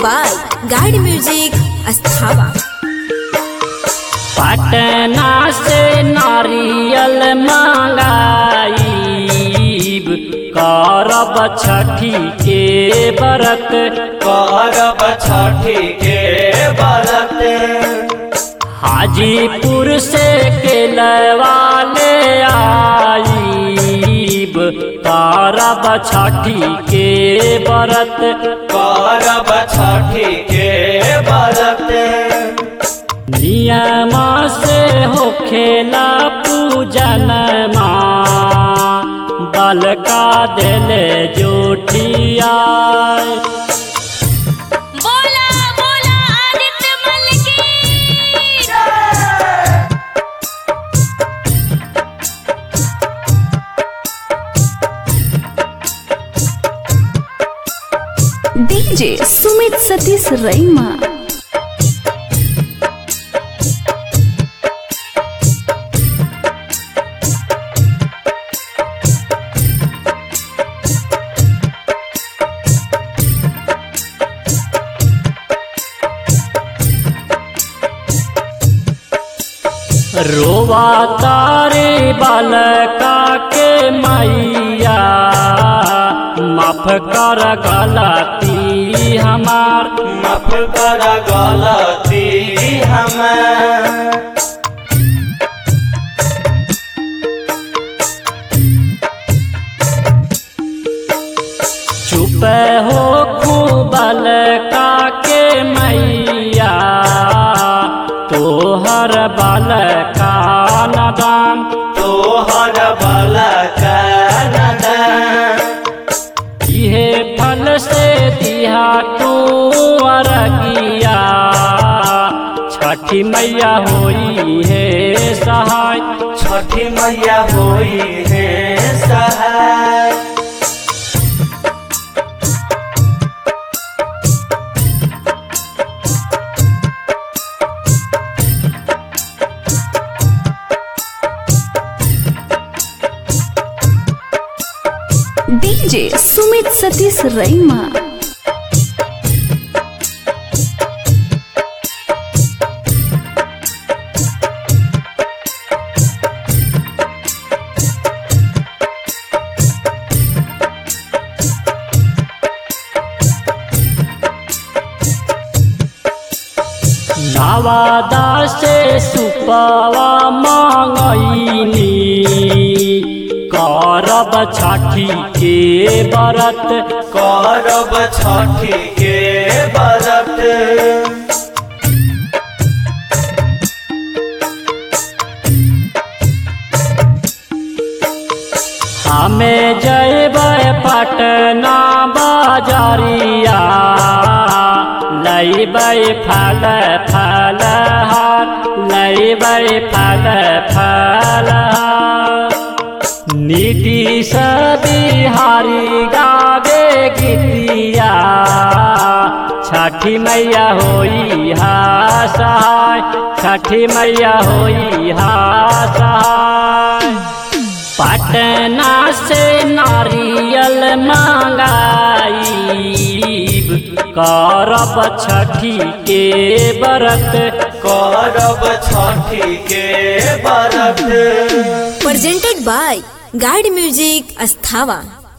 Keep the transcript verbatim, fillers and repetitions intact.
by Guide Music Asthava। Patna से नारियल मंगाईब करब छठी के व्रत करब छठी के व्रत। हाजीपुर से केलवा ले आईब करब छठी के व्रत करब छठी के व्रत। नियम से होखेला पूजन माँ बलका दिले जोटिया। बोला बोला आदित्य मल की। डीजे सुमित सतीश रईमा। रोवा तारे बालका के मैया माफ कर गलती हमार माफ कर गलती हमार। चुप हो खूबलका के मैया तोहर बालका नदान तोहर बालका नदान। इहे फल से दिहा तू अरगिया छठी मैया होई है सहाय छठी मैया होई है सहाय। डीजे सुमित सतीश रईमा। नवादा से सुपवा मांगईनी करब छठी के व्रत करब छठी के व्रत। हमें जयबै पटना बाजारिया लैबै फल फल हार लैबै फल फल हार। नीतीश बिहारी गावे गीतिया छठी मैया होई हा सहाय छठी मैया होई हा सहाय। पटना से नारियल मंगाईब करब छठी के व्रत करब छठी के व्रत। Presented by Guide Music Asthava।